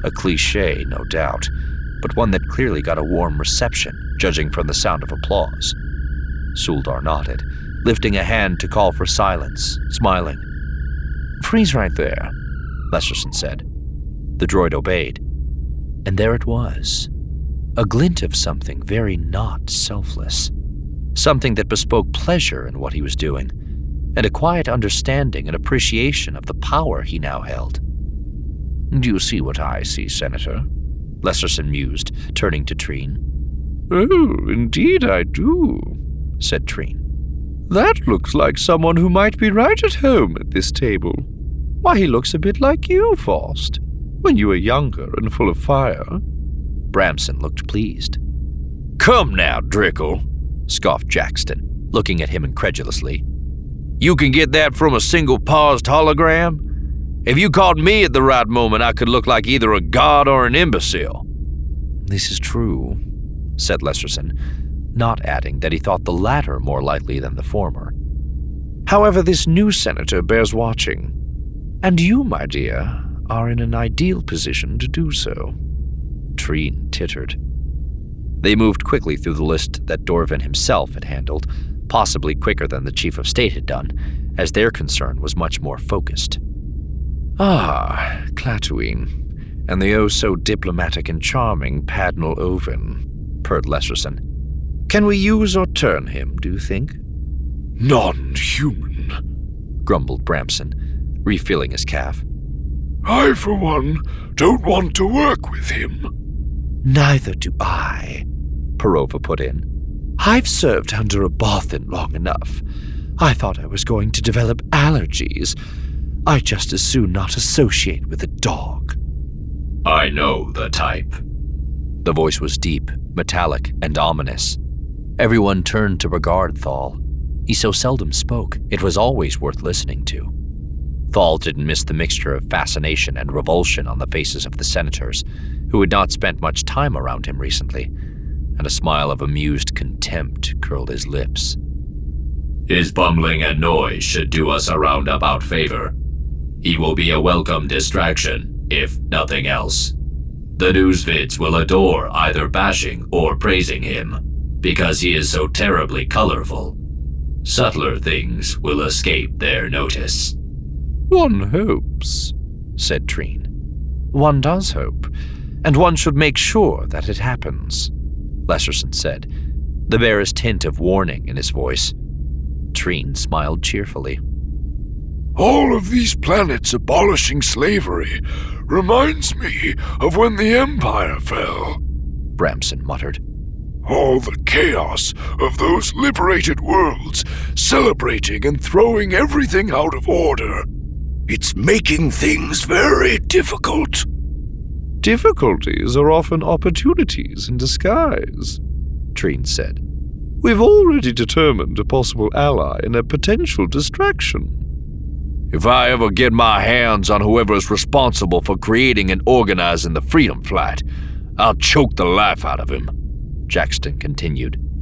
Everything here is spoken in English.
A cliché, no doubt, but one that clearly got a warm reception, judging from the sound of applause. Suldar nodded, lifting a hand to call for silence, smiling. "Freeze right there," Lesserson said. The droid obeyed. And there it was, a glint of something very not selfless. Something that bespoke pleasure in what he was doing, and a quiet understanding and appreciation of the power he now held. "Do you see what I see, Senator?" Lesserson mused, turning to Treen. "Oh, indeed I do," said Treen. "That looks like someone who might be right at home at this table. Why, he looks a bit like you, Faust, when you were younger and full of fire." Bramson looked pleased. "Come now, Drickle," scoffed Jackston, looking at him incredulously. "You can get that from a single-paused hologram? If you caught me at the right moment, I could look like either a god or an imbecile." "This is true," said Lesserson, not adding that he thought the latter more likely than the former. "However, this new senator bears watching, and you, my dear, are in an ideal position to do so." Treen tittered. They moved quickly through the list that Dorvin himself had handled, possibly quicker than the Chief of State had done, as their concern was much more focused. "Ah, Clatooine, and the oh-so-diplomatic and charming Padnell Oven," purred Lesserson. "Can we use or turn him, do you think?" "Non-human," grumbled Bramson, refilling his calf. "I, for one, don't want to work with him." "Neither do I," Perova put in. "I've served under a Bothan long enough. I thought I was going to develop allergies. I'd just as soon not associate with a dog." "I know the type." The voice was deep, metallic, and ominous. Everyone turned to regard Thal. He so seldom spoke, it was always worth listening to. Thal didn't miss the mixture of fascination and revulsion on the faces of the senators, who had not spent much time around him recently, and a smile of amused contempt curled his lips. "His bumbling and noise should do us a roundabout favor. He will be a welcome distraction, if nothing else. The news vids will adore either bashing or praising him, because he is so terribly colorful. Subtler things will escape their notice." "One hopes," said Treen. "One does hope, and one should make sure that it happens," Lesserson said, the barest hint of warning in his voice. Treen smiled cheerfully. "All of these planets abolishing slavery reminds me of when the Empire fell," Bramson muttered. "All the chaos of those liberated worlds celebrating and throwing everything out of order. It's making things very difficult." "Difficulties are often opportunities in disguise," Treen said. "We've already determined a possible ally and a potential distraction." "If I ever get my hands on whoever is responsible for creating and organizing the Freedom Flight, I'll choke the life out of him," Jackston continued.